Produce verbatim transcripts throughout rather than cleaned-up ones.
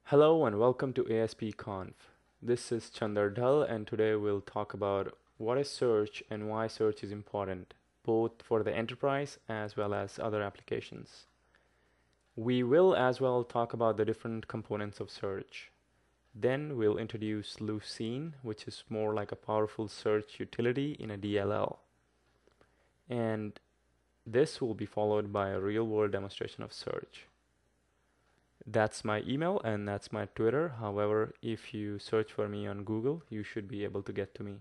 Hello and welcome to ASPConf. This is Chandar Dhal and today we'll talk about what is search and why search is important, both for the enterprise as well as other applications. We will as well talk about the different components of search. Then we'll introduce Lucene, which is more like a powerful search utility in a D L L. And this will be followed by a real-world demonstration of search. That's my email and that's my Twitter. However, if you search for me on Google, you should be able to get to me.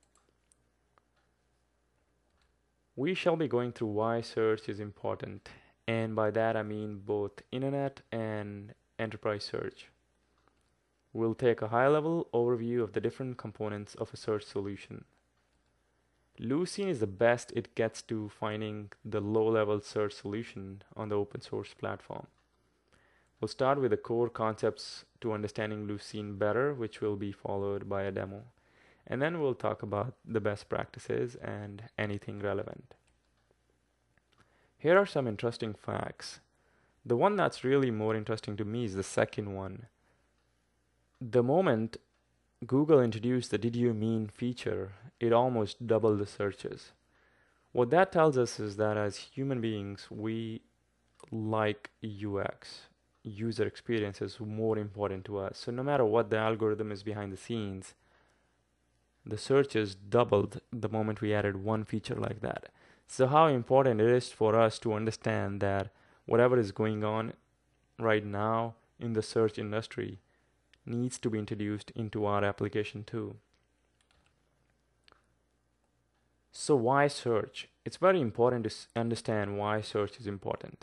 We shall be going through why search is important, and by that I mean both internet and enterprise search. We'll take a high-level overview of the different components of a search solution. Lucene is the best it gets to finding the low-level search solution on the open source platform. We'll start with the core concepts to understanding Lucene better, which will be followed by a demo. And then we'll talk about the best practices and anything relevant. Here are some interesting facts. The one that's really more interesting to me is the second one. The moment Google introduced the Did You Mean feature, it almost doubled the searches. What that tells us is that as human beings, we like U X. User experience is more important to us. So no matter what the algorithm is behind the scenes, the searches doubled the moment we added one feature like that. So how important it is for us to understand that whatever is going on right now in the search industry needs to be introduced into our application too. So why search? It's very important to understand why search is important.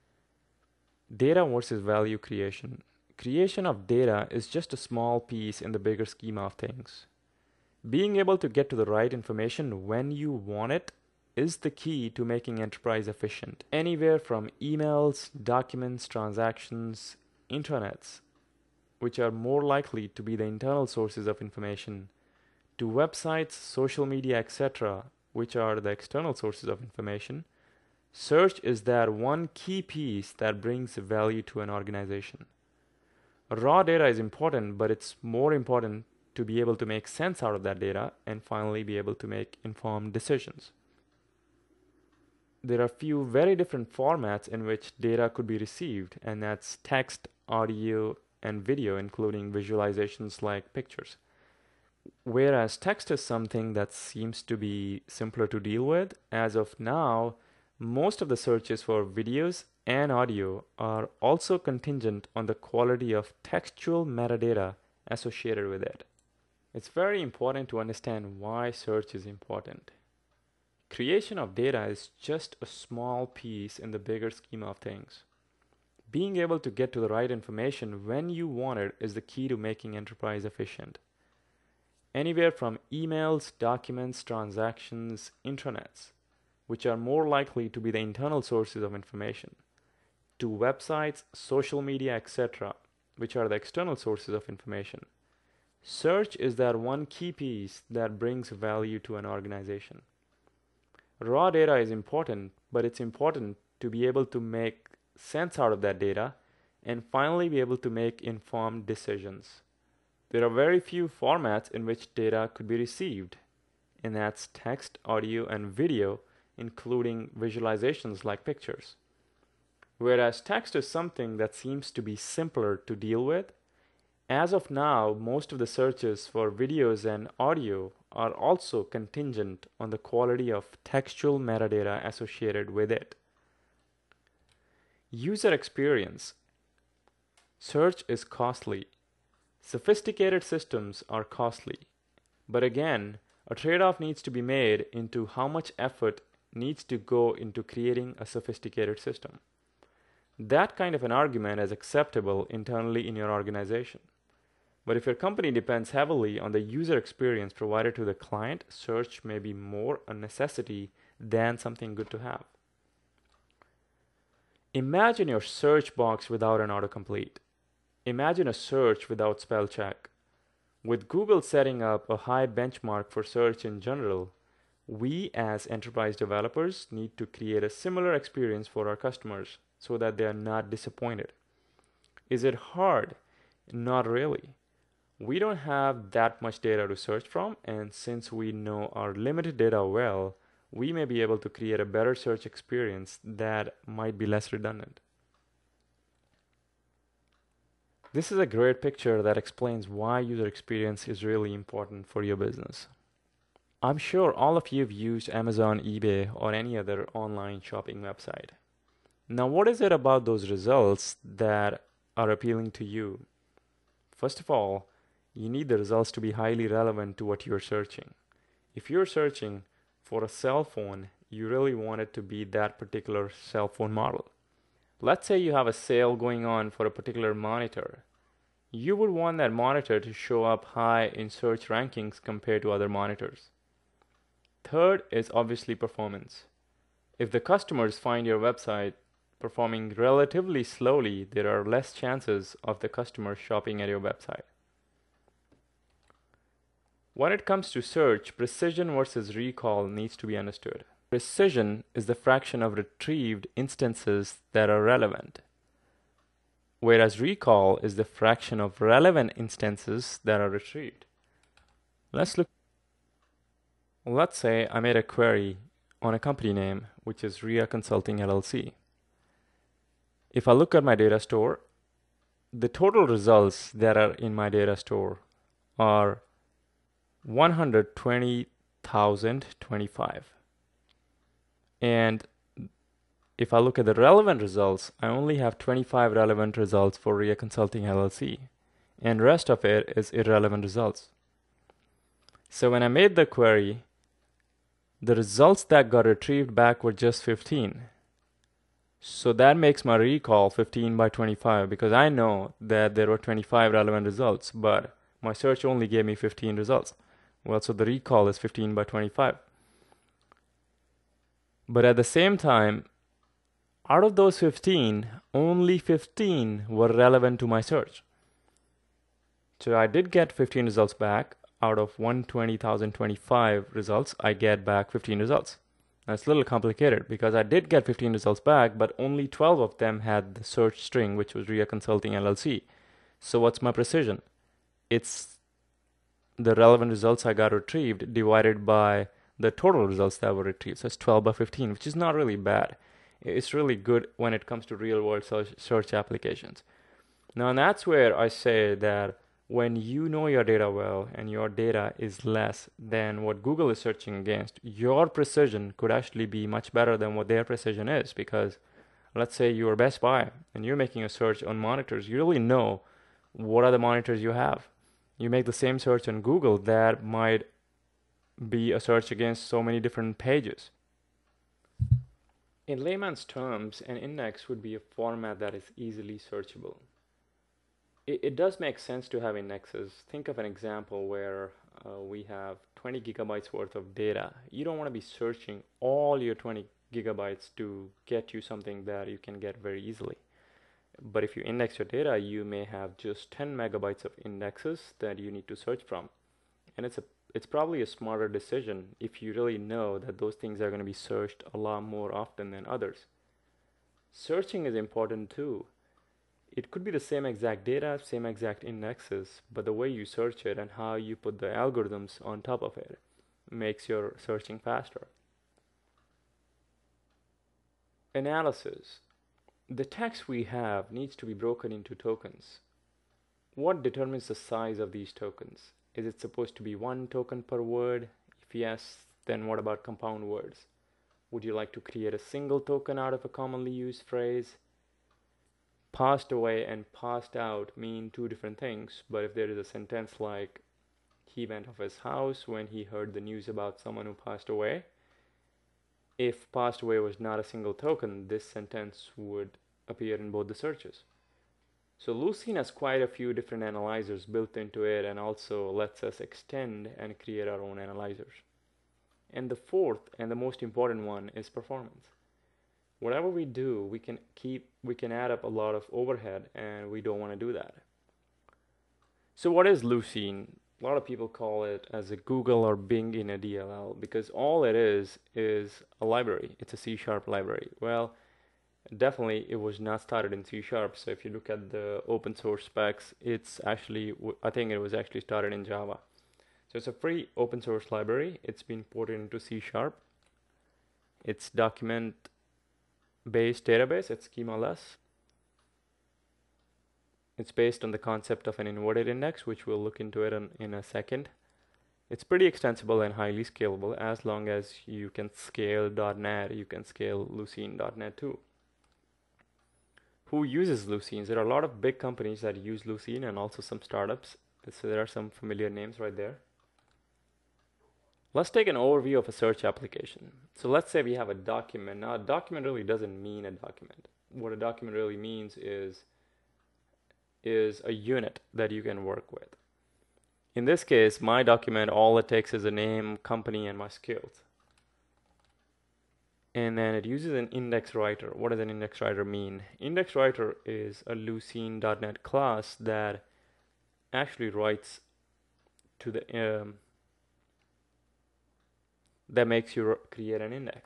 Data versus value creation. Creation of data is just a small piece in the bigger scheme of things. Being able to get to the right information when you want it is the key to making enterprise efficient. Anywhere from emails, documents, transactions, intranets, which are more likely to be the internal sources of information, to websites, social media, et cetera, which are the external sources of information. Search is that one key piece that brings value to an organization. Raw data is important, but it's more important to be able to make sense out of that data and finally be able to make informed decisions. There are a few very different formats in which data could be received, and that's text, audio, and video, including visualizations like pictures. Whereas text is something that seems to be simpler to deal with, as of now, most of the searches for videos and audio are also contingent on the quality of textual metadata associated with it. It's very important to understand why search is important. Creation of data is just a small piece in the bigger scheme of things. Being able to get to the right information when you want it is the key to making enterprise efficient. Anywhere from emails, documents, transactions, intranets, which are more likely to be the internal sources of information, to websites, social media, et cetera, which are the external sources of information. Search is that one key piece that brings value to an organization. Raw data is important, but it's important to be able to make sense out of that data and finally be able to make informed decisions. There are very few formats in which data could be received, and that's text, audio, and video, including visualizations like pictures. Whereas text is something that seems to be simpler to deal with, as of now, most of the searches for videos and audio are also contingent on the quality of textual metadata associated with it. User experience. Search is costly. Sophisticated systems are costly. But again, a trade-off needs to be made into how much effort needs to go into creating a sophisticated system. That kind of an argument is acceptable internally in your organization. But if your company depends heavily on the user experience provided to the client, search may be more a necessity than something good to have. Imagine your search box without an autocomplete. Imagine a search without spell check. With Google setting up a high benchmark for search in general, we as enterprise developers need to create a similar experience for our customers so that they are not disappointed. Is it hard? Not really. We don't have that much data to search from, and since we know our limited data well, we may be able to create a better search experience that might be less redundant. This is a great picture that explains why user experience is really important for your business. I'm sure all of you have used Amazon, eBay, or any other online shopping website. Now, what is it about those results that are appealing to you? First of all, you need the results to be highly relevant to what you're searching. If you're searching for a cell phone, you really want it to be that particular cell phone model. Let's say you have a sale going on for a particular monitor. You would want that monitor to show up high in search rankings compared to other monitors. Third is obviously performance. If the customers find your website performing relatively slowly, there are less chances of the customer shopping at your website. When it comes to search, precision versus recall needs to be understood. Precision is the fraction of retrieved instances that are relevant, whereas recall is the fraction of relevant instances that are retrieved. Let's look. Let's say I made a query on a company name, which is R I A Consulting L L C. If I look at my data store, the total results that are in my data store are one hundred twenty thousand twenty-five. And if I look at the relevant results, I only have twenty-five relevant results for R I A Consulting L L C, and the rest of it is irrelevant results. So when I made the query, the results that got retrieved back were just fifteen. So that makes my recall fifteen by twenty-five, because I know that there were twenty-five relevant results, but my search only gave me fifteen results. Well, so the recall is fifteen by twenty-five. But at the same time, out of those fifteen, only fifteen were relevant to my search. So I did get fifteen results back. Out of one hundred twenty thousand twenty-five results, I get back fifteen results. That's a little complicated because I did get fifteen results back, but only twelve of them had the search string, which was R I A Consulting L L C. So what's my precision? It's the relevant results I got retrieved divided by the total results that were retrieved. So it's twelve by fifteen, which is not really bad. It's really good when it comes to real world search applications. Now, and that's where I say that when you know your data well and your data is less than what Google is searching against, your precision could actually be much better than what their precision is. Because let's say you're Best Buy and you're making a search on monitors, you really know what are the monitors you have. You make the same search on Google, that might be a search against so many different pages. In layman's terms, an index would be a format that is easily searchable. It, it does make sense to have indexes. Think of an example where uh, we have twenty gigabytes worth of data. You don't want to be searching all your twenty gigabytes to get you something that you can get very easily. But if you index your data, you may have just ten megabytes of indexes that you need to search from. And it's a it's probably a smarter decision if you really know that those things are going to be searched a lot more often than others. Searching is important too. It could be the same exact data, same exact indexes, but the way you search it and how you put the algorithms on top of it makes your searching faster. Analysis. The text we have needs to be broken into tokens. What determines the size of these tokens? Is it supposed to be one token per word? If yes, then what about compound words? Would you like to create a single token out of a commonly used phrase? Passed away and passed out mean two different things, but if there is a sentence like, he went off his house when he heard the news about someone who passed away, if passed away was not a single token, this sentence would appear in both the searches. So Lucene has quite a few different analyzers built into it, and also lets us extend and create our own analyzers. And the fourth and the most important one is performance. Whatever we do, we can keep we can add up a lot of overhead, and we don't want to do that. So what is Lucene? A lot of people call it as a Google or Bing in a D L L, because all it is is a library. It's a C sharp library. Well, Definitely, it was not started in C Sharp. So if you look at the open source specs, it's actually, I think it was actually started in Java. So it's a free open source library. It's been ported into C Sharp. It's document-based database. It's schemaless. It's based on the concept of an inverted index, which we'll look into it in, in a second. It's pretty extensible and highly scalable. As long as you can scale .NET, you can scale Lucene dot net too. Who uses Lucene? There are a lot of big companies that use Lucene and also some startups. So there are some familiar names right there. Let's take an overview of a search application. So let's say we have a document. Now, a document really doesn't mean a document. What a document really means is, is a unit that you can work with. In this case, my document, all it takes is a name, company, and my skills. And then it uses an index writer. What does an index writer mean? Index writer is a Lucene dot net class that actually writes to the um, that makes you create an index.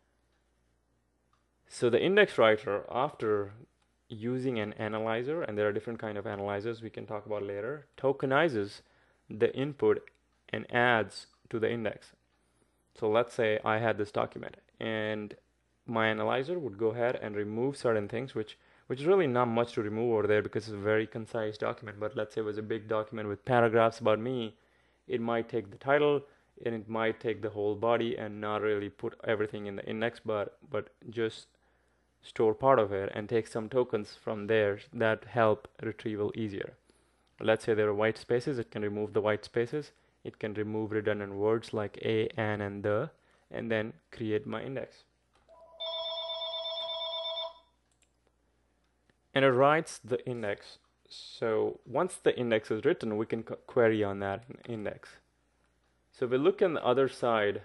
So the index writer, after using an analyzer, and there are different kind of analyzers we can talk about later, tokenizes the input and adds to the index. So let's say I had this document, and my analyzer would go ahead and remove certain things, which which is really not much to remove over there because it's a very concise document. But let's say it was a big document with paragraphs about me, it might take the title and it might take the whole body and not really put everything in the index, but but just store part of it and take some tokens from there that help retrieval easier. Let's say there are white spaces, it can remove the white spaces. It can remove redundant words like a, an, and the, and then create my index. And it writes the index. So once the index is written, we can query on that index. So we look on the other side,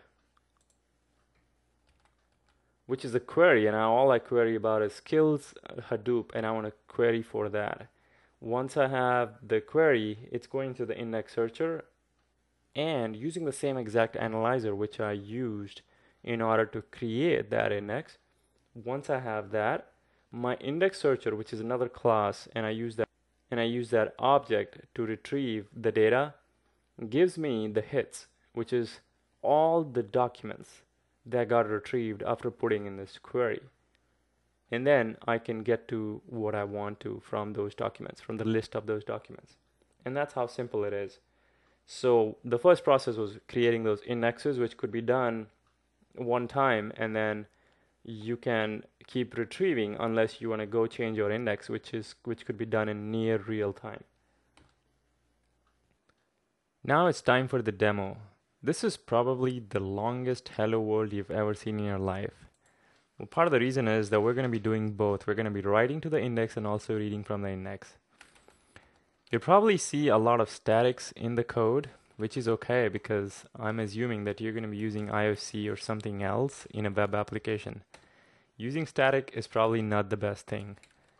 which is a query, and now all I query about is skills Hadoop, and I want to query for that. Once I have the query, it's going to the index searcher, and using the same exact analyzer which I used in order to create that index. Once I have that, my index searcher, which is another class, and I use that and I use that object to retrieve the data, gives me the hits, which is all the documents that got retrieved after putting in this query. And then I can get to what I want to from those documents, from the list of those documents. And that's how simple it is. So the first process was creating those indexes, which could be done one time, and then you can keep retrieving unless you want to go change your index, which is which could be done in near real time. Now it's time for the demo. This is probably the longest hello world you've ever seen in your life. Well, part of the reason is that we're going to be doing both. We're going to be writing to the index and also reading from the index. You'll probably see a lot of statics in the code, which is okay because I'm assuming that you're going to be using I O C or something else in a web application. Using static is probably not the best thing.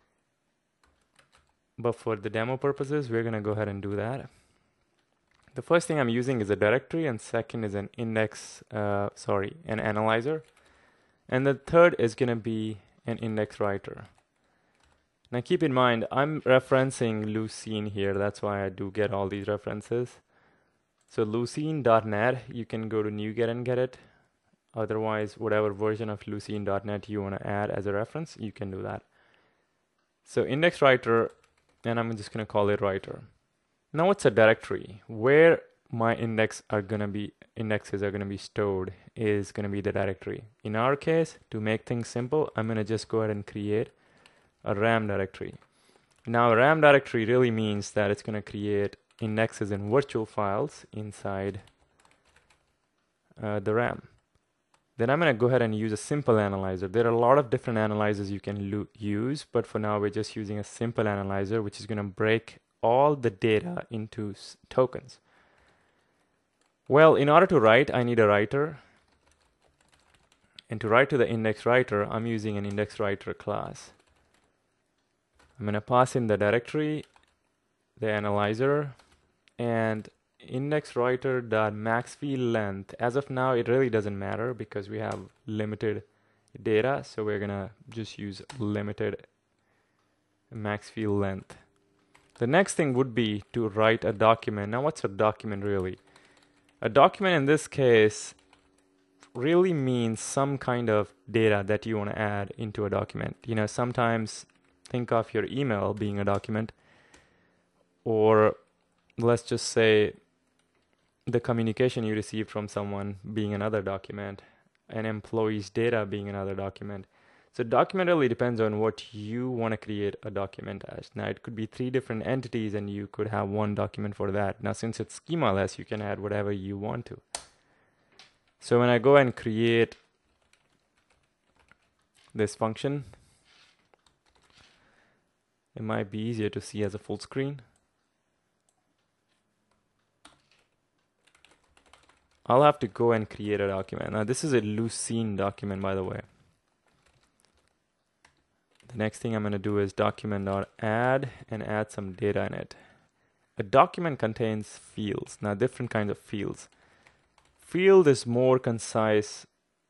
But for the demo purposes, we're going to go ahead and do that. The first thing I'm using is a directory, and second is an index, uh, sorry, an analyzer. And the third is going to be an index writer. Now keep in mind, I'm referencing Lucene here. That's why I do get all these references. So Lucene dot net, you can go to NuGet and get it. Otherwise, whatever version of Lucene dot net you want to add as a reference, you can do that. So index writer, and I'm just going to call it writer. Now it's a directory. Where my index are going to be, indexes are going to be stored is going to be the directory. In our case, to make things simple, I'm going to just go ahead and create a RAM directory. Now a RAM directory really means that it's going to create indexes in virtual files inside uh, the RAM. Then I'm going to go ahead and use a simple analyzer. There are a lot of different analyzers you can use, but for now we're just using a simple analyzer, which is going to break all the data into tokens. Well, in order to write, I need a writer. And to write to the index writer, I'm using an index writer class. I'm going to pass in the directory, the analyzer, and index writer dot max field length. As of now, it really doesn't matter because we have limited data, so we're gonna just use limited max field length. The next thing would be to write a document. Now, what's a document really? A document in this case really means some kind of data that you want to add into a document. You know, sometimes think of your email being a document, or let's just say the communication you received from someone being another document, an employee's data being another document. So document really depends on what you want to create a document as. Now it could be three different entities and you could have one document for that. Now since it's schemaless, you can add whatever you want to. So when I go and create this function, it might be easier to see as a full screen. I'll have to go and create a document. Now this is a Lucene document, by the way. The next thing I'm going to do is document.add and add some data in it. A document contains fields. Now different kinds of fields. Field is more concise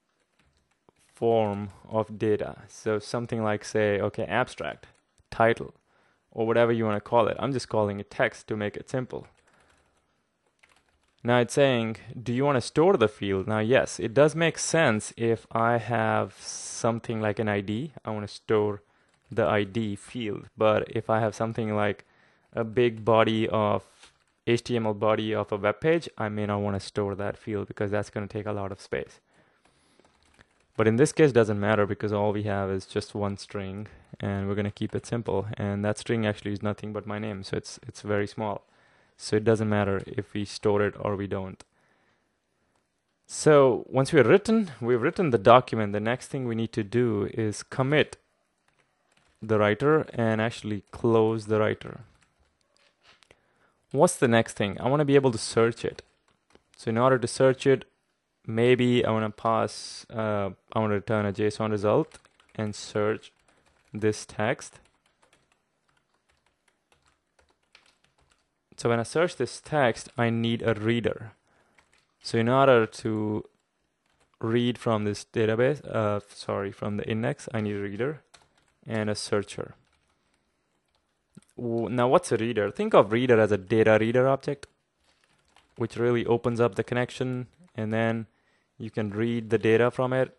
form of data. So something like, say, okay, abstract, title, or whatever you want to call it. I'm just calling it text to make it simple. Now it's saying, do you want to store the field? Now yes, it does make sense if I have something like an I D. I want to store the I D field. But if I have something like a big body of H T M L body of a web page, I may not want to store that field because that's going to take a lot of space. But in this case, it doesn't matter because all we have is just one string and we're going to keep it simple. And that string actually is nothing but my name. So it's, it's very small. So it doesn't matter if we store it or we don't. So once we've written, we've written the document, the next thing we need to do is commit the writer and actually close the writer. What's the next thing? I want to be able to search it. So in order to search it, maybe I want to pass, uh, I want to return a JSON result and search this text. So when I search this text, I need a reader. So in order to read from this database, uh, sorry, from the index, I need a reader and a searcher. Now what's a reader? Think of reader as a data reader object, which really opens up the connection and then you can read the data from it.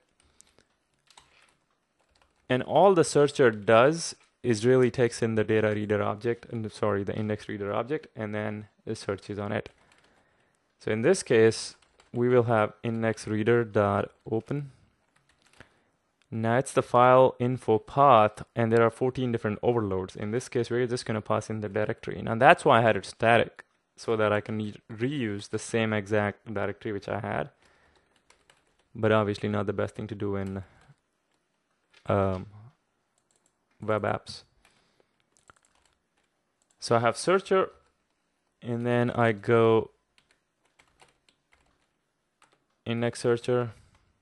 And all the searcher does is really takes in the data reader object, and sorry, the index reader object, and then it searches on it. So in this case, we will have index reader dot open. Now it's the file info path, and there are fourteen different overloads. In this case, we're just going to pass in the directory. Now that's why I had it static, so that I can reuse the same exact directory which I had. But obviously not the best thing to do in um, web apps. So I have searcher, and then I go index searcher,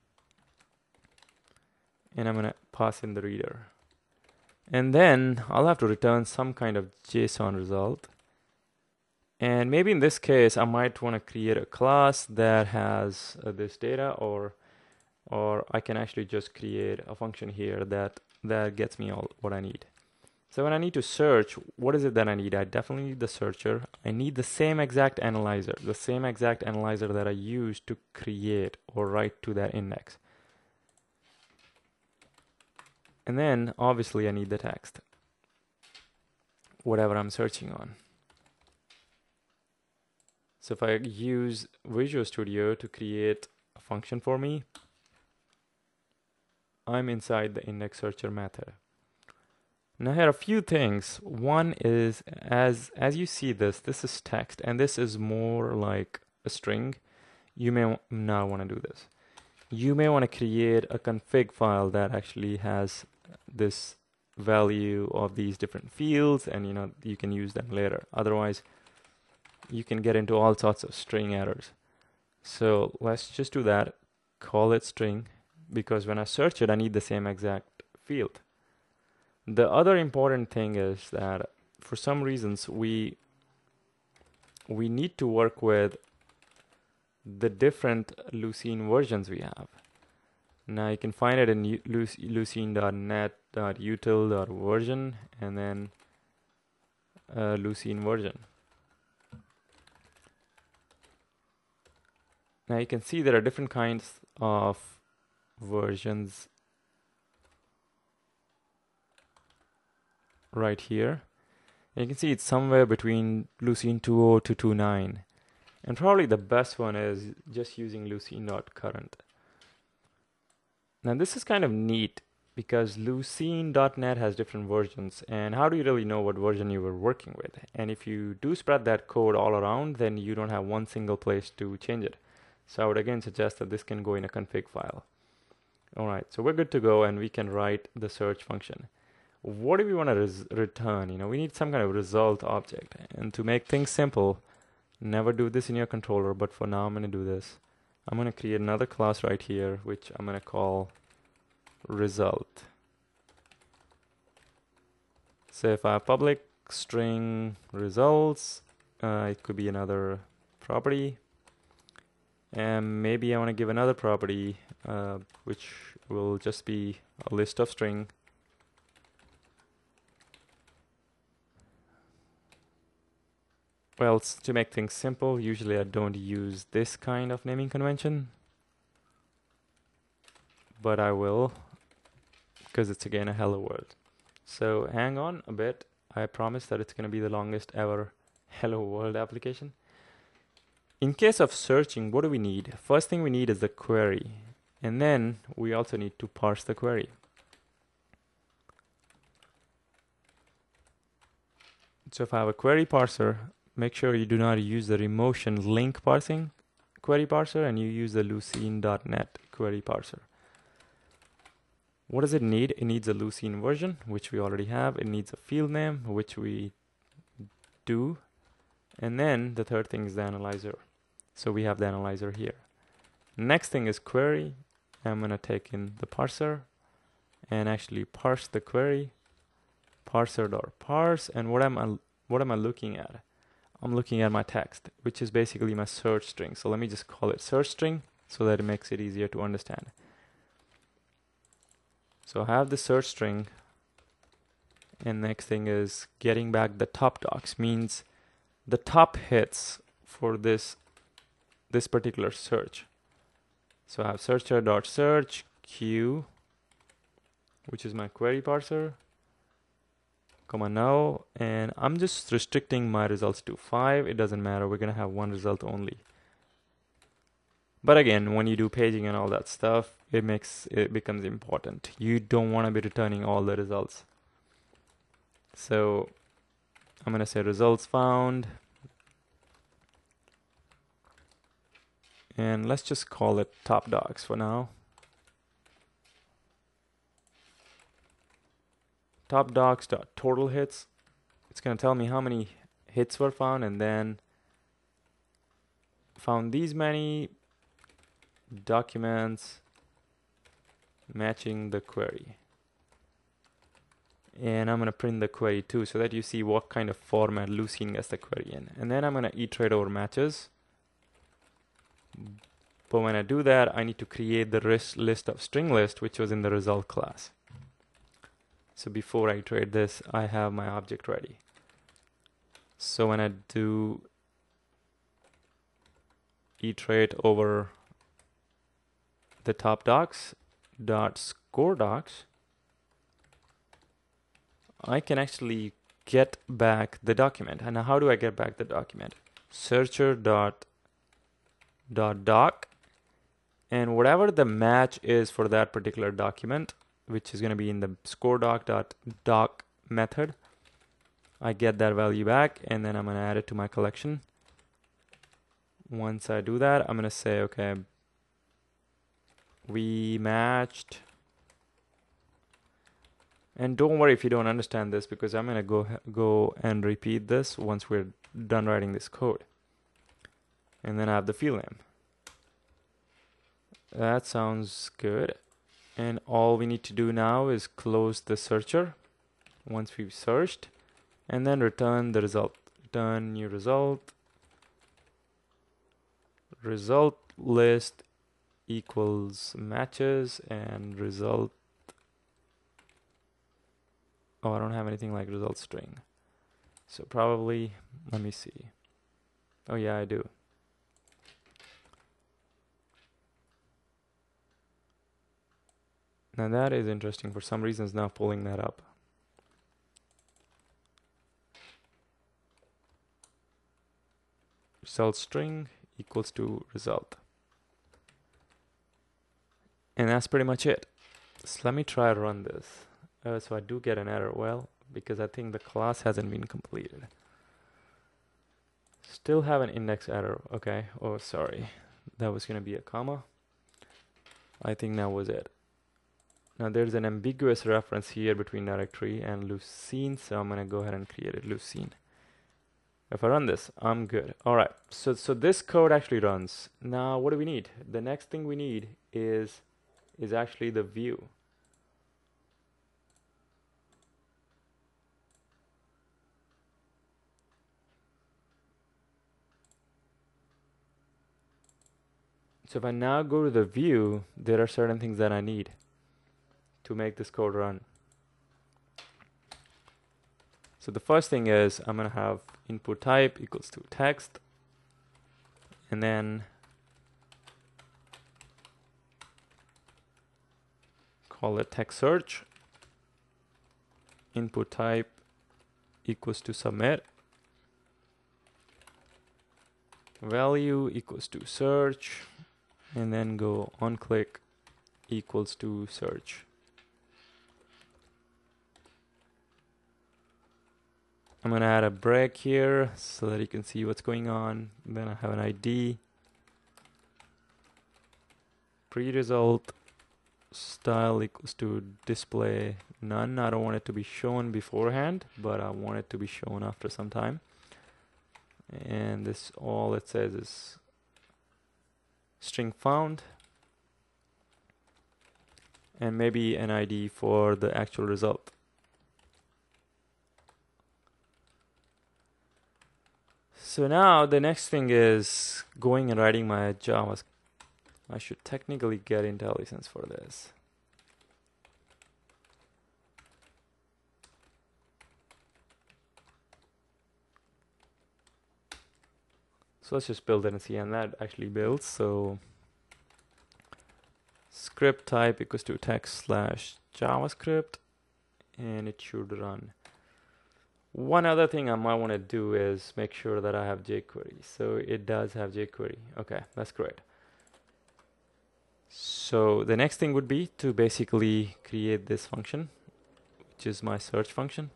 and I'm gonna pass in the reader. And then I'll have to return some kind of JSON result. And maybe in this case, I might want to create a class that has uh, this data, or or I can actually just create a function here that that gets me all what I need. So when I need to search, what is it that I need? I definitely need the searcher. I need the same exact analyzer, the same exact analyzer that I used to create or write to that index. And then obviously I need the text, whatever I'm searching on. So if I use Visual Studio to create a function for me, I'm inside the index searcher method. Now here are a few things. One is, as as you see this, this is text, and this is more like a string. You may not want to do this. You may want to create a config file that actually has this value of these different fields, and you know you can use them later. Otherwise, you can get into all sorts of string errors. So let's just do that. Call it string, because when I search it, I need the same exact field. The other important thing is that for some reasons we we need to work with the different Lucene versions we have. Now you can find it in lucene dot net dot util dot version and then uh, Lucene version. Now you can see there are different kinds of versions right here. And you can see it's somewhere between Lucene two point oh to two point nine. And probably the best one is just using lucene.current. Now this is kind of neat because lucene dot net has different versions, and how do you really know what version you were working with? And if you do spread that code all around, then you don't have one single place to change it. So I would again suggest that this can go in a config file. Alright, so we're good to go, and we can write the search function. What do we want to return? You know, we need some kind of result object. And to make things simple, never do this in your controller, but for now I'm going to do this. I'm going to create another class right here, which I'm going to call result. So if I have public string results, uh, it could be another property. And maybe I want to give another property, uh, which will just be a list of string. Well, to make things simple, usually I don't use this kind of naming convention, but I will, because it's again a hello world. So hang on a bit. I promise that it's going to be the longest ever hello world application. In case of searching, what do we need? First thing we need is the query, and then we also need to parse the query. So if I have a query parser, make sure you do not use the Remotion link parsing query parser, and you use the lucene dot net query parser. What does it need? It needs a Lucene version, which we already have. It needs a field name, which we do. And then the third thing is the analyzer. So we have the analyzer here. Next thing is query. I'm going to take in the parser and actually parse the query. Parser.parse. And what am I, what am I looking at? I'm looking at my text, which is basically my search string. So let me just call it search string so that it makes it easier to understand. So I have the search string, and next thing is getting back the top docs, means the top hits for this this particular search. So I have searcher.search q, which is my query parser, comma no, and I'm just restricting my results to five. It doesn't matter, we're gonna have one result only. But again, when you do paging and all that stuff, it makes it becomes important. You don't want to be returning all the results. So I'm going to say results found. And let's just call it top docs for now. Top docs dot total hits. It's going to tell me how many hits were found, and then found these many documents matching the query. And I'm going to print the query too, so that you see what kind of format Lucene gets the query in. And then I'm going to iterate over matches. But when I do that, I need to create the list of string list, which was in the result class. So before I iterate this, I have my object ready. So when I do iterate over the top docs dot score docs, I can actually get back the document. And how do I get back the document? Searcher dot dot doc, and whatever the match is for that particular document, which is going to be in the score doc dot doc method, I get that value back, and then I'm going to add it to my collection. Once I do that, I'm going to say, okay, we matched. And don't worry if you don't understand this, because I'm going to go go and repeat this once we're done writing this code. And then I have the field name. That sounds good. And all we need to do now is close the searcher once we've searched, and then return the result. Return new result. Result list equals matches and result. Oh, I don't have anything like result string. So probably, let me see. Oh yeah, I do. Now that is interesting. For some reason, it's not pulling that up. Result string equals to result. And that's pretty much it. So let me try to run this. Uh, so I do get an error. Well, because I think the class hasn't been completed. Still have an index error. Okay. Oh, sorry. That was going to be a comma. I think that was it. Now there's an ambiguous reference here between directory and Lucene, so I'm going to go ahead and create it, Lucene. If I run this, I'm good. All right, so, so this code actually runs. Now what do we need? The next thing we need is, is actually the view. So if I now go to the view, there are certain things that I need to make this code run. So the first thing is I'm going to have input type equals to text, and then call it text search. Input type equals to submit. Value equals to search, and then go on click equals to search. I'm going to add a break here so that you can see what's going on. Then I have an I D, pre-result, style equals to display none. I don't want it to be shown beforehand, but I want it to be shown after some time. And this, all it says is string found, and maybe an I D for the actual result. So now the next thing is going and writing my JavaScript. I should technically get IntelliSense for this. So let's just build it and see, and that actually builds. So script type equals to text slash JavaScript, and it should run. One other thing I might want to do is make sure that I have jQuery. So it does have jQuery. Okay, that's great. So the next thing would be to basically create this function, which is my search function.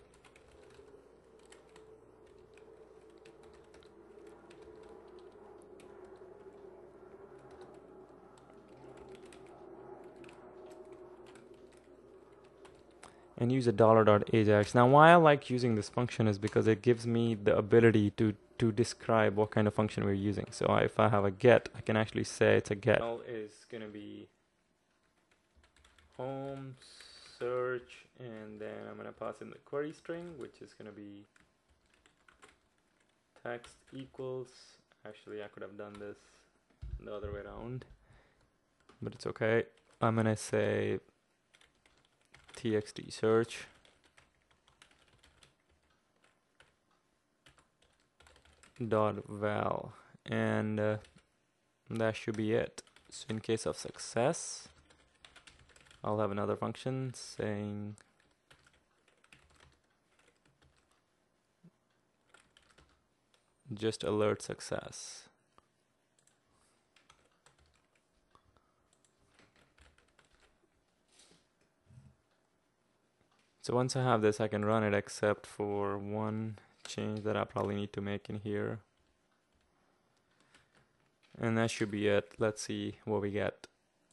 And use a dollar dot ajax. Now why I like using this function is because it gives me the ability to to describe what kind of function we're using. So I, if I have a get, I can actually say it's a get. Is going to be home search, and then I'm going to pass in the query string, which is going to be text equals. Actually, I could have done this the other way around, but it's okay. I'm going to say txt search dot val, and uh, that should be it. So in case of success, I'll have another function saying just alert success. So once I have this, I can run it, except for one change that I probably need to make in here. And that should be it. Let's see what we get.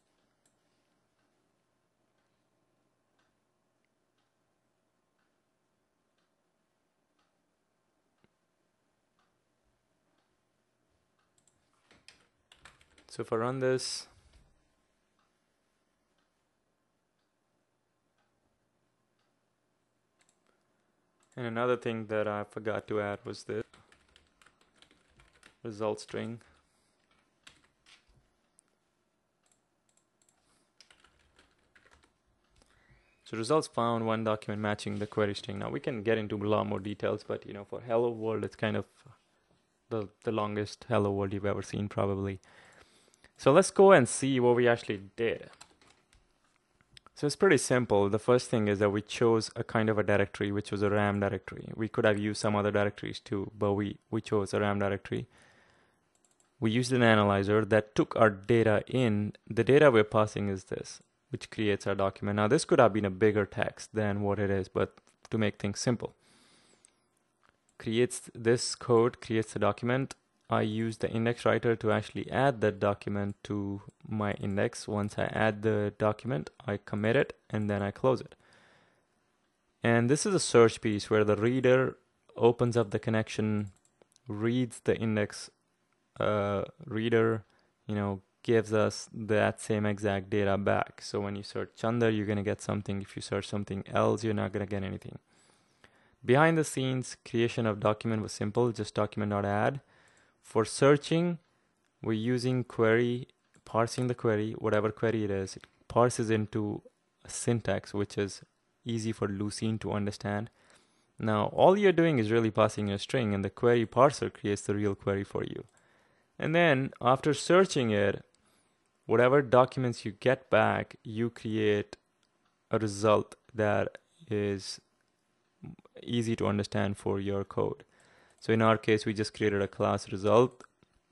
So if I run this, and another thing that I forgot to add was this result string. So results found, one document matching the query string. Now we can get into a lot more details, but you know, for hello world, it's kind of the, the longest hello world you've ever seen probably. So let's go and see what we actually did. So it's pretty simple. The first thing is that we chose a kind of a directory, which was a RAM directory. We could have used some other directories too, but we, we chose a RAM directory. We used an analyzer that took our data in. The data we're passing is this, which creates our document. Now this could have been a bigger text than what it is, but to make things simple. Creates this code, creates the document. I use the index writer to actually add that document to my index. Once I add the document, I commit it and then I close it. And this is a search piece where the reader opens up the connection, reads the index, uh, reader, you know, gives us that same exact data back. So when you search Chandar, you're going to get something. If you search something else, you're not going to get anything. Behind the scenes, creation of document was simple, just document.add. For searching, we're using query, parsing the query, whatever query it is, it parses into a syntax, which is easy for Lucene to understand. Now, all you're doing is really passing a string, and the query parser creates the real query for you. And then, after searching it, whatever documents you get back, you create a result that is easy to understand for your code. So in our case, we just created a class result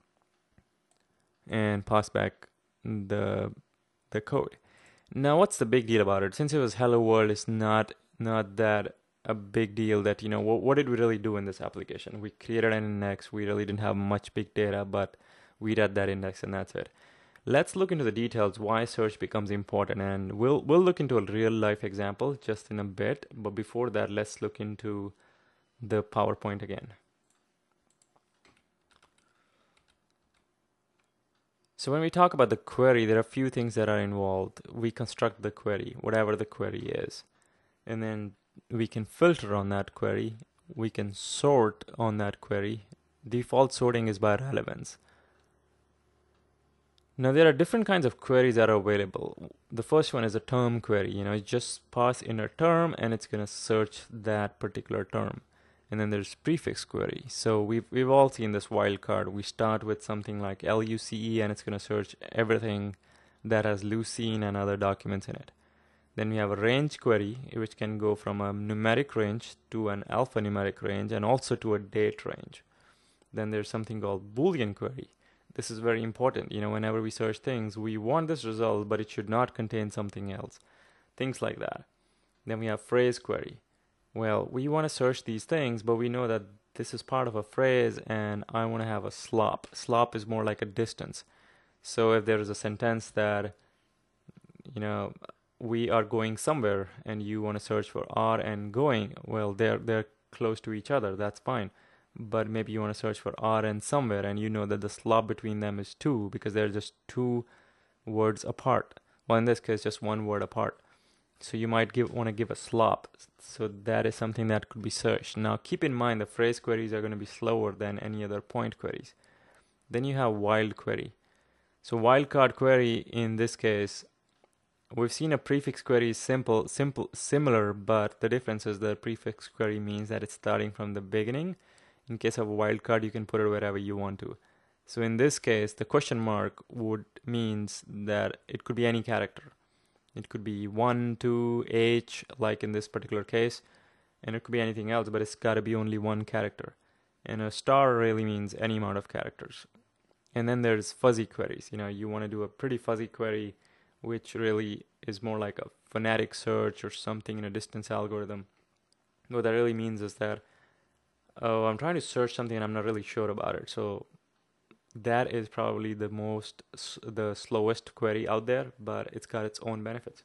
and passed back the the code. Now, what's the big deal about it? Since it was hello world, it's not not that a big deal that, you know, what, what did we really do in this application? We created an index. We really didn't have much big data, but we read that index and that's it. Let's look into the details why search becomes important, and we'll we'll look into a real life example just in a bit. But before that, let's look into the PowerPoint again. So when we talk about the query, there are a few things that are involved. We construct the query, whatever the query is, and then we can filter on that query. We can sort on that query. Default sorting is by relevance. Now there are different kinds of queries that are available. The first one is a term query. You know, you just pass in a term and it's going to search that particular term. And then there's prefix query. So we've we've all seen this wildcard. We start with something like L U C E and it's going to search everything that has Lucene and other documents in it. Then we have a range query, which can go from a numeric range to an alphanumeric range and also to a date range. Then there's something called Boolean query. This is very important. You know, whenever we search things, we want this result, but it should not contain something else. Things like that. Then we have phrase query. Well, we want to search these things, but we know that this is part of a phrase and I want to have a slop. Slop is more like a distance. So if there is a sentence that, you know, we are going somewhere and you want to search for are and going, well, they're, they're close to each other. That's fine. But maybe you want to search for are and somewhere and you know that the slop between them is two because they're just two words apart. Well, in this case, just one word apart. So you might give want to give a slop. So that is something that could be searched. Now keep in mind the phrase queries are going to be slower than any other point queries. Then you have wild query. So wildcard query in this case, we've seen a prefix query is simple, simple, similar, but the difference is the prefix query means that it's starting from the beginning. In case of a wildcard, you can put it wherever you want to. So in this case, the question mark would means that it could be any character. It could be one, two, H, like in this particular case, and it could be anything else, but it's got to be only one character. And a star really means any amount of characters. And then there's fuzzy queries. You know, you want to do a pretty fuzzy query, which really is more like a phonetic search or something in a distance algorithm. What that really means is that, oh, I'm trying to search something and I'm not really sure about it. So that is probably the most, the slowest query out there, but it's got its own benefits.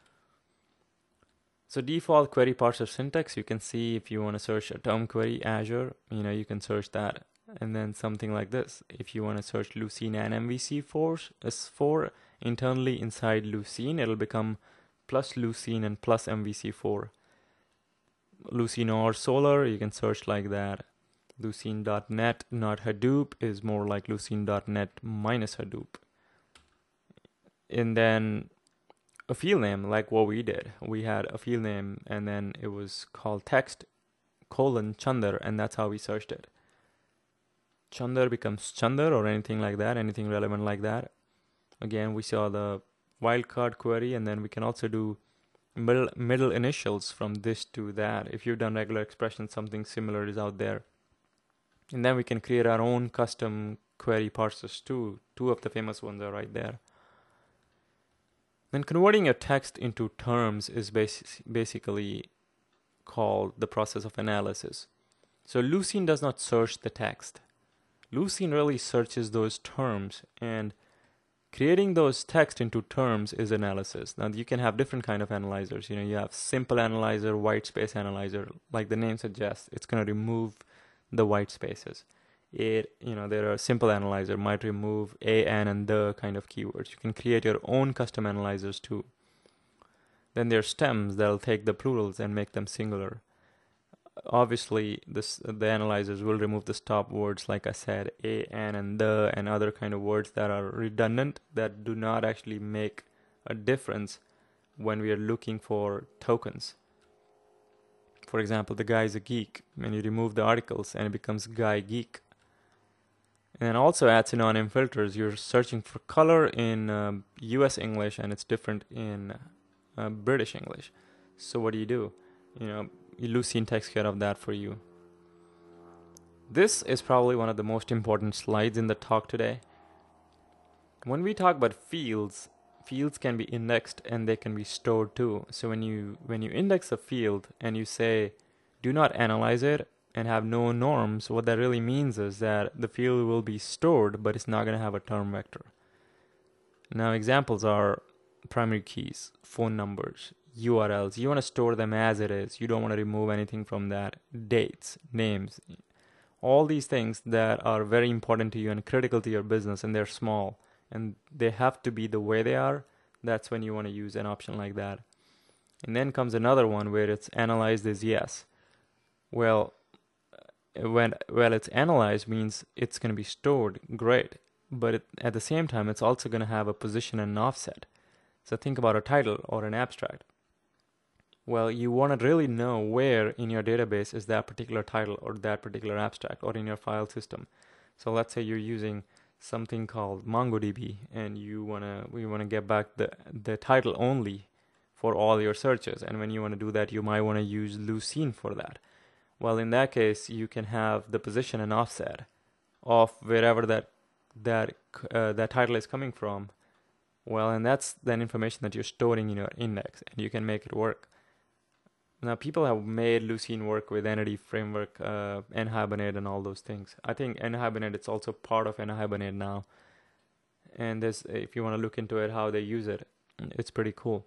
So default query parser syntax, you can see if you want to search a term query, Azure, you know, you can search that. And then something like this. If you want to search Lucene and M V C four, S four internally inside Lucene, it'll become plus Lucene and plus M V C four. Lucene or Solr, you can search like that. Lucene dot net, not Hadoop, is more like Lucene dot net minus Hadoop. And then a field name like what we did. We had a field name and then it was called text colon Chandar, and that's how we searched it. Chandar becomes Chandar or anything like that, anything relevant like that. Again, we saw the wildcard query, and then we can also do middle, middle initials from this to that. If you've done regular expressions, something similar is out there. And then we can create our own custom query parsers too. Two of the famous ones are right there. Then converting your text into terms is basi- basically called the process of analysis. So Lucene does not search the text. Lucene really searches those terms, and creating those text into terms is analysis. Now you can have different kind of analyzers. You know, you have simple analyzer, white space analyzer. Like the name suggests, it's going to remove the white spaces. It, you know, there are simple analyzer might remove a, an, and the kind of keywords. You can create your own custom analyzers too. Then there's stems that'll take the plurals and make them singular. Obviously, this the analyzers will remove the stop words, like I said, a, an, and the, and other kind of words that are redundant, that do not actually make a difference when we are looking for tokens. For example, the guy is a geek. When you remove the articles and it becomes guy geek. And then also add synonym filters. You're searching for color in um, U S English and it's different in uh, British English. So what do you do? You know, Lucene takes care of that for you. This is probably one of the most important slides in the talk today. When we talk about fields, fields can be indexed and they can be stored too. So when you when you index a field and you say, do not analyze it and have no norms, what that really means is that the field will be stored, but it's not going to have a term vector. Now examples are primary keys, phone numbers, U R Ls. You want to store them as it is. You don't want to remove anything from that. Dates, names, all these things that are very important to you and critical to your business, and they're small and they have to be the way they are. That's when you want to use an option like that. And then comes another one where it's analyzed as yes. Well, when well it's analyzed means it's going to be stored, great, but it, at the same time it's also going to have a position and an offset. So think about a title or an abstract. Well, you want to really know where in your database is that particular title or that particular abstract, or in your file system. So let's say you're using something called MongoDB and you want to we want to get back the the title only for all your searches, and when you want to do that you might want to use Lucene for that. Well, in that case, you can have the position and offset of wherever that that uh, that title is coming from. Well, and that's then information that you're storing in your index, and you can make it work. Now, people have made Lucene work with Entity Framework, uh, NHibernate, and all those things. I think NHibernate, it's also part of NHibernate now. And there's, if you want to look into it, how they use it, it's pretty cool.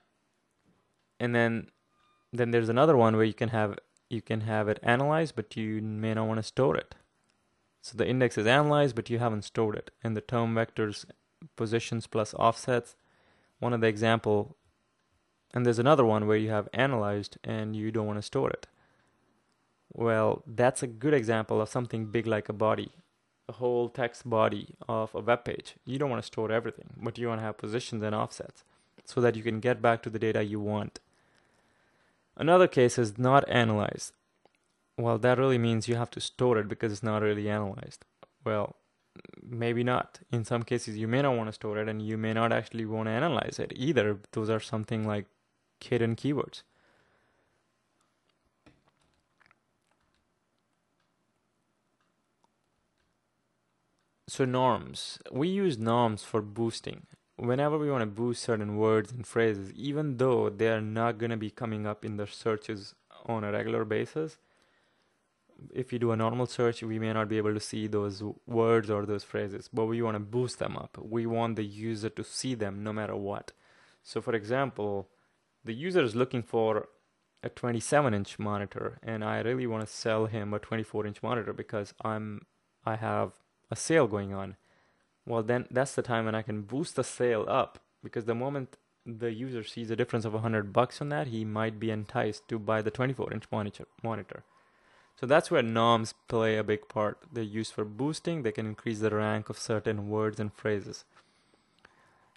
And then, then there's another one where you can have you can have it analyzed, but you may not want to store it. So the index is analyzed, but you haven't stored it. And the term vectors, positions plus offsets, one of the example. And there's another one where you have analyzed and you don't want to store it. Well, that's a good example of something big like a body, a whole text body of a web page. You don't want to store everything, but you want to have positions and offsets so that you can get back to the data you want. Another case is not analyzed. Well, that really means you have to store it because it's not really analyzed. Well, maybe not. In some cases, you may not want to store it and you may not actually want to analyze it either. Those are something like hidden keywords. So norms. We use norms for boosting. Whenever we want to boost certain words and phrases, even though they are not going to be coming up in the searches on a regular basis, if you do a normal search, we may not be able to see those words or those phrases, but we want to boost them up. We want the user to see them no matter what. So for example, the user is looking for a twenty-seven inch monitor, and I really want to sell him a twenty-four inch monitor because I'm I have a sale going on. Well, then that's the time when I can boost the sale up, because the moment the user sees a difference of one hundred bucks on that, he might be enticed to buy the twenty-four inch monitor monitor. So that's where norms play a big part. They're used for boosting. They can increase the rank of certain words and phrases.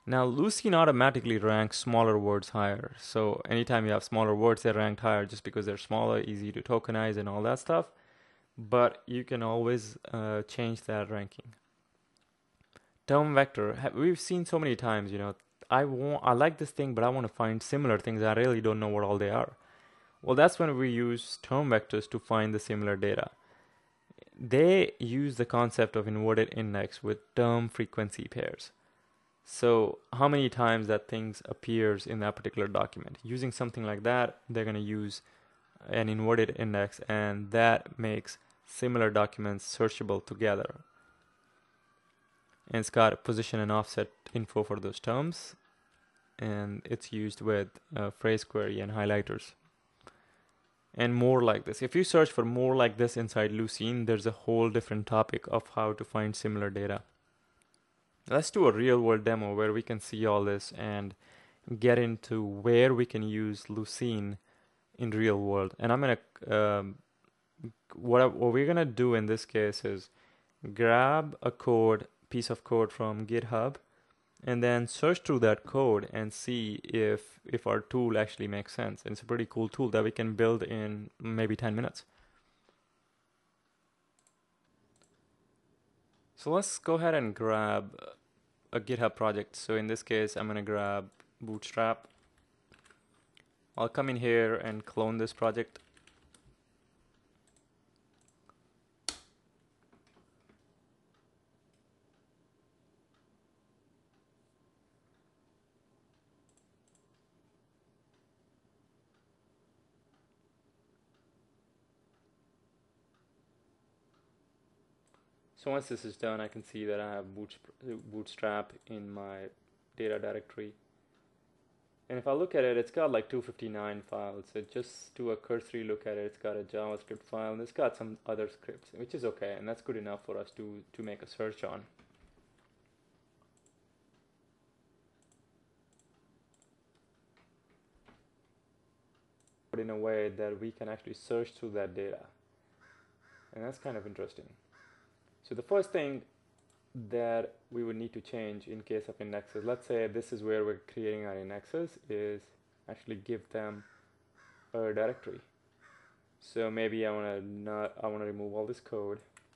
Now, Lucene automatically ranks smaller words higher. So anytime you have smaller words, they're ranked higher just because they're smaller, easy to tokenize, and all that stuff. But you can always uh, change that ranking. Term vector, we've seen so many times, you know, I want, I like this thing, but I want to find similar things. I really don't know what all they are. Well, that's when we use term vectors to find the similar data. They use the concept of inverted index with term frequency pairs. So how many times that things appears in that particular document. Using something like that, they're going to use an inverted index, and that makes similar documents searchable together. And it's got a position and offset info for those terms, and it's used with uh, phrase query and highlighters. And more like this. If you search for more like this inside Lucene, there's a whole different topic of how to find similar data. Let's do a real world demo where we can see all this and get into where we can use Lucene in real world. And I'm gonna um, what, what we're gonna do in this case is grab a code piece of code from GitHub and then search through that code and see if if our tool actually makes sense. And it's a pretty cool tool that we can build in maybe ten minutes. So let's go ahead and grab a GitHub project. So in this case, I'm gonna grab Bootstrap. I'll come in here and clone this project. So once this is done, I can see that I have Bootstrap in my data directory. And if I look at it, it's got like two fifty-nine files. So just do a cursory look at it. It's got a JavaScript file, and it's got some other scripts, which is okay, and that's good enough for us to, to make a search on. But in a way that we can actually search through that data. And that's kind of interesting. So the first thing that we would need to change in case of indexes, let's say this is where we're creating our indexes, is actually give them a directory. So maybe I want to not I want to remove all this code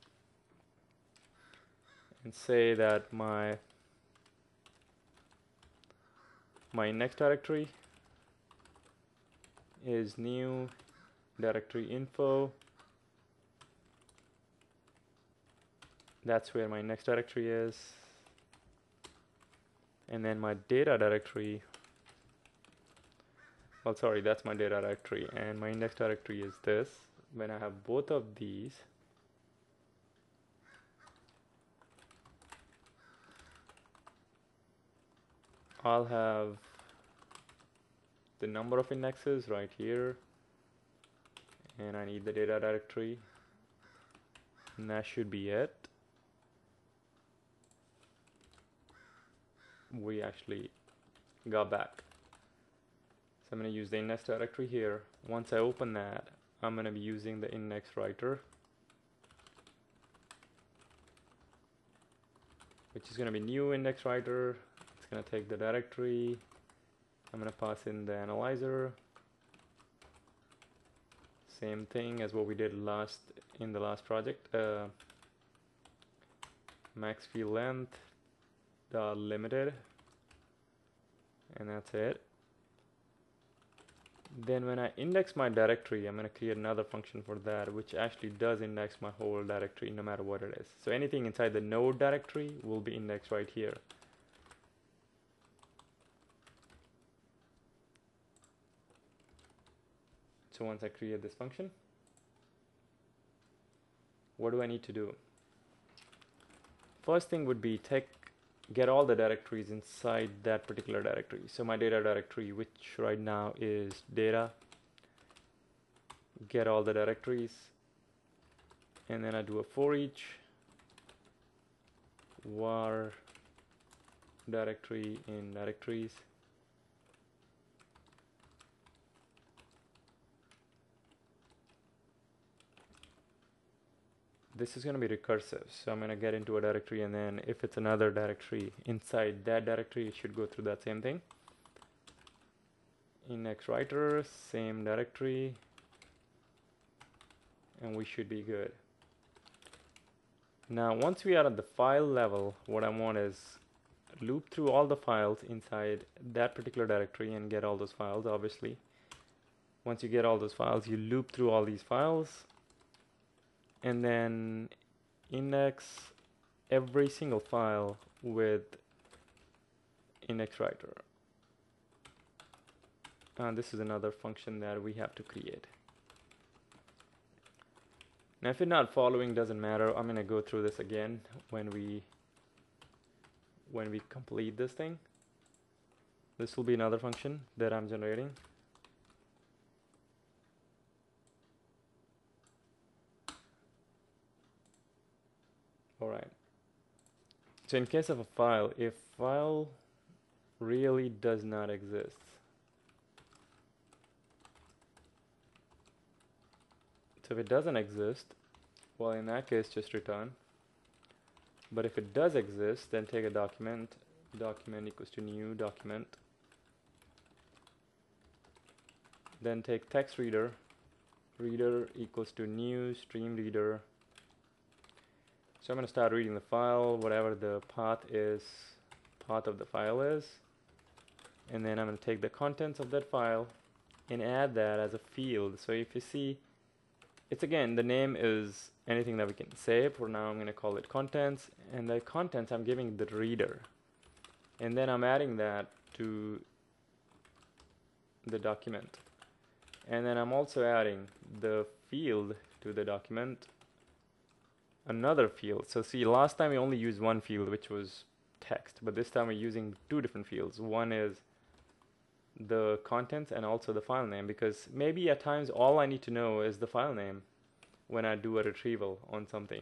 and say that my my index directory is new directory info. That's where my index directory is. And then my data directory, well, sorry, that's my data directory. And my index directory is this. When I have both of these, I'll have the number of indexes right here. And I need the data directory. And that should be it. We actually got back. So I'm going to use the index directory here. Once I open that, I'm going to be using the index writer, which is going to be new index writer. It's going to take the directory. I'm going to pass in the analyzer. Same thing as what we did last in the last project. Uh, max field length. The limited, and that's it. Then when I index my directory, I'm going to create another function for that, which actually does index my whole directory no matter what it is. So anything inside the node directory will be indexed right here. So once I create this function, what do I need to do? First thing would be take get all the directories inside that particular directory. So my data directory, which right now is data, get all the directories, and then I do a for each var directory in directories. this is going to be recursive. So I'm going to get into a directory, and then if it's another directory, inside that directory, it should go through that same thing. Index writer, same directory, and we should be good. Now, once we are at the file level, what I want is loop through all the files inside that particular directory and get all those files, obviously. Once you get all those files, you loop through all these files, and then index every single file with index writer. And this is another function that we have to create. Now, if you're not following, doesn't matter. I'm going to go through this again when we when we complete this thing. This will be another function that I'm generating. All right. So in case of a file, if file really does not exist, so if it doesn't exist, well, in that case, just return. But if it does exist, then take a document, document equals to new document. Then take text reader, reader equals to new stream reader. So I'm going to start reading the file, whatever the path is, path of the file is. And then I'm going to take the contents of that file and add that as a field. So if you see, it's again, the name is anything that we can say. For now, I'm going to call it contents. And the contents, I'm giving the reader. And then I'm adding that to the document. And then I'm also adding the field to the document, another field. So see, last time we only used one field, which was text. But this time we're using two different fields. One is the contents and also the file name, because maybe at times all I need to know is the file name when I do a retrieval on something.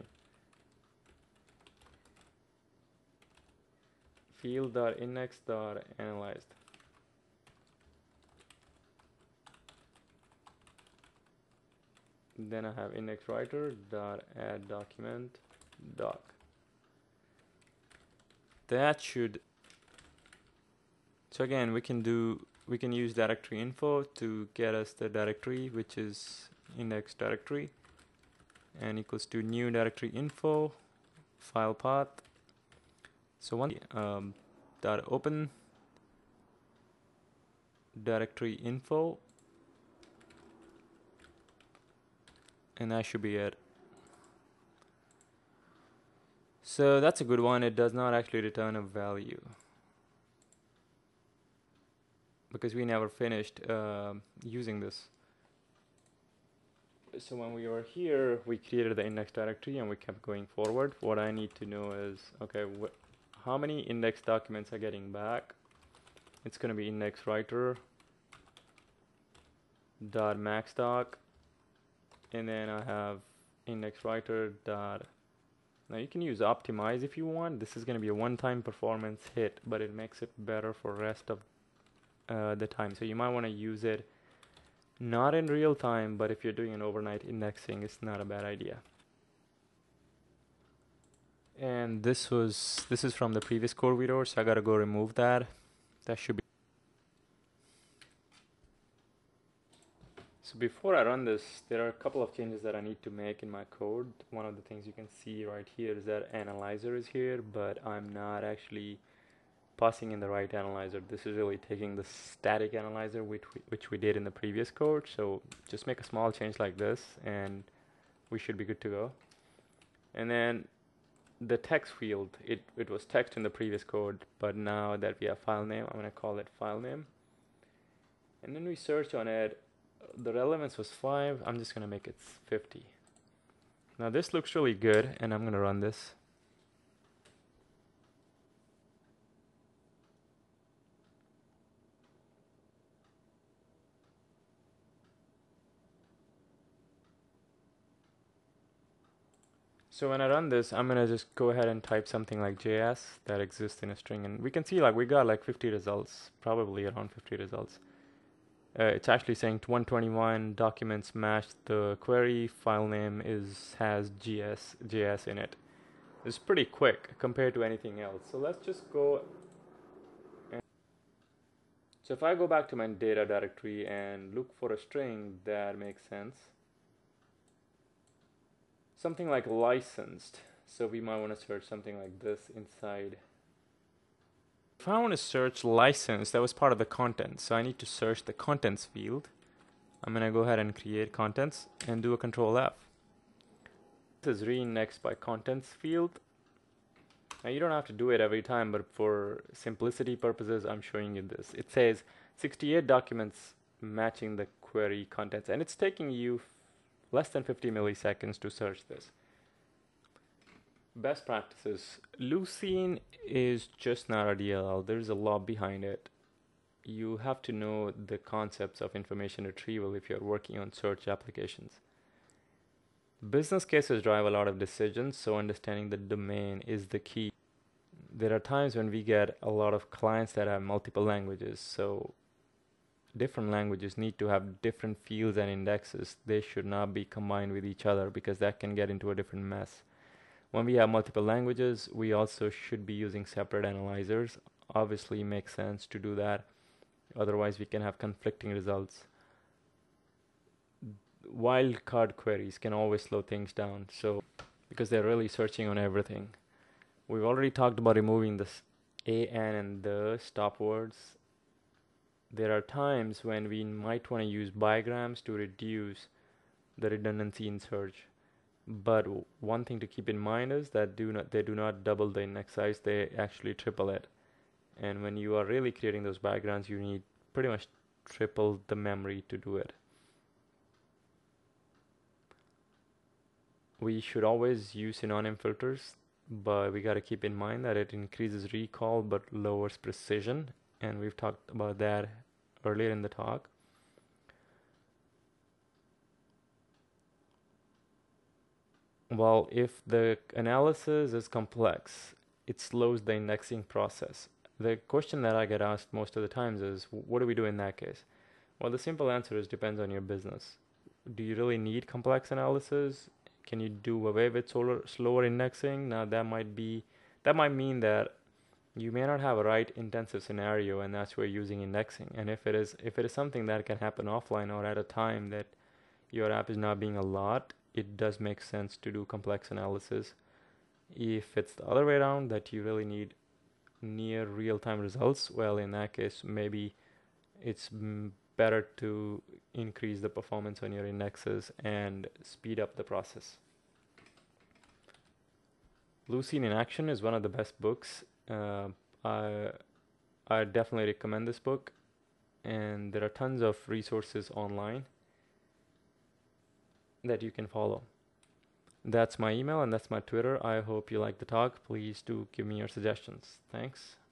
Field.index.analyzed. Then I have index writer dot add document doc. That should, so again, we can do we can use directory info to get us the directory, which is index directory, and equals to new directory info file path. So one um, dot open directory info, and that should be it. So that's a good one. It does not actually return a value because we never finished uh, using this. So when we were here, we created the index directory and we kept going forward. What I need to know is, okay, wh how many index documents are getting back? It's going to be index writer dot max doc, and then I have index writer dot. Now you can use optimize if you want. This is going to be a one-time performance hit, but it makes it better for rest of uh, the time. So you might want to use it not in real time, but if you're doing an overnight indexing, it's not a bad idea. And this was this is from the previous code we wrote, so I gotta go remove that. That should be. So before I run this, there are a couple of changes that I need to make in my code. One of the things you can see right here is that analyzer is here, but I'm not actually passing in the right analyzer. This is really taking the static analyzer, which we, which we did in the previous code. So just make a small change like this, and we should be good to go. And then the text field, it, it was text in the previous code, but now that we have file name, I'm going to call it file name. And then we search on it. The relevance was five. I'm just going to make it fifty. Now this looks really good, and I'm going to run this. So when I run this, I'm going to just go ahead and type something like J S that exists in a string. And we can see like we got like fifty results, probably around fifty results. Uh, it's actually saying one twenty-one documents match the query. File name is has G S J S in it. It's pretty quick compared to anything else. So let's just go. And so if I go back to my data directory and look for a string that makes sense, something like licensed. So we might want to search something like this inside. If I want to search license, that was part of the content. So I need to search the contents field. I'm going to go ahead and create contents and do a control F. This is re-indexed by contents field. Now you don't have to do it every time, but for simplicity purposes, I'm showing you this. It says sixty-eight documents matching the query contents, and it's taking you less than fifty milliseconds to search this. Best practices. Lucene is just not a D L L. There's a lot behind it. You have to know the concepts of information retrieval if you're working on search applications. Business cases drive a lot of decisions, so understanding the domain is the key. There are times when we get a lot of clients that have multiple languages, so different languages need to have different fields and indexes. They should not be combined with each other because that can get into a different mess. When we have multiple languages, we also should be using separate analyzers. Obviously, it makes sense to do that. Otherwise, we can have conflicting results. Wildcard queries can always slow things down, so because they're really searching on everything. We've already talked about removing this a, an, and the stop words. There are times when we might want to use bigrams to reduce the redundancy in search. But one thing to keep in mind is that do not they do not double the index size, they actually triple it. And when you are really creating those backgrounds, you need pretty much triple the memory to do it. We should always use synonym filters, but we got to keep in mind that it increases recall but lowers precision, and we've talked about that earlier in the talk. Well, if the analysis is complex, it slows the indexing process. The question that I get asked most of the times is, what do we do in that case? Well, the simple answer is depends on your business. Do you really need complex analysis? Can you do away with solar, slower indexing? Now that might be, that might mean that you may not have a right intensive scenario, and that's where you're using indexing. And if it is, if it is something that can happen offline or at a time that your app is not being a lot, it does make sense to do complex analysis. If it's the other way around, that you really need near real-time results, well, in that case, maybe it's better to increase the performance on your indexes and speed up the process. Lucene in Action is one of the best books. Uh, I, I definitely recommend this book, and there are tons of resources online that you can follow. That's my email and that's my Twitter. I hope you like the talk. Please do give me your suggestions. Thanks.